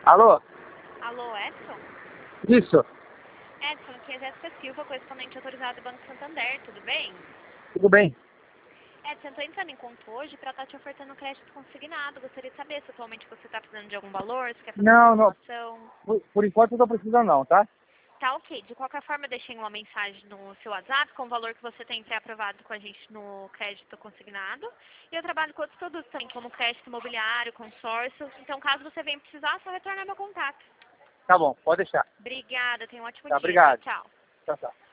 Alô? Alô, Edson? Isso, Edson, aqui é Jéssica Silva, correspondente autorizado do Banco Santander, tudo bem? tudo bem? Edson, eu estou entrando em conta hoje para estar te ofertando crédito consignado. Gostaria de saber se atualmente você está precisando de algum valor, se quer fazer uma Não, simulação. por enquanto eu não tô precisando não, tá? Tá ok. De qualquer forma, eu deixei uma mensagem no seu WhatsApp com o valor que você tem pré-aprovado com a gente no crédito consignado. E eu trabalho com outros produtos também, como crédito imobiliário, consórcio. Então, caso você venha precisar, é só retornar meu contato. Tá bom, pode deixar. Obrigada, tenha um ótimo Tá, dia. Tchau, obrigado. tchau. Tchau, tchau.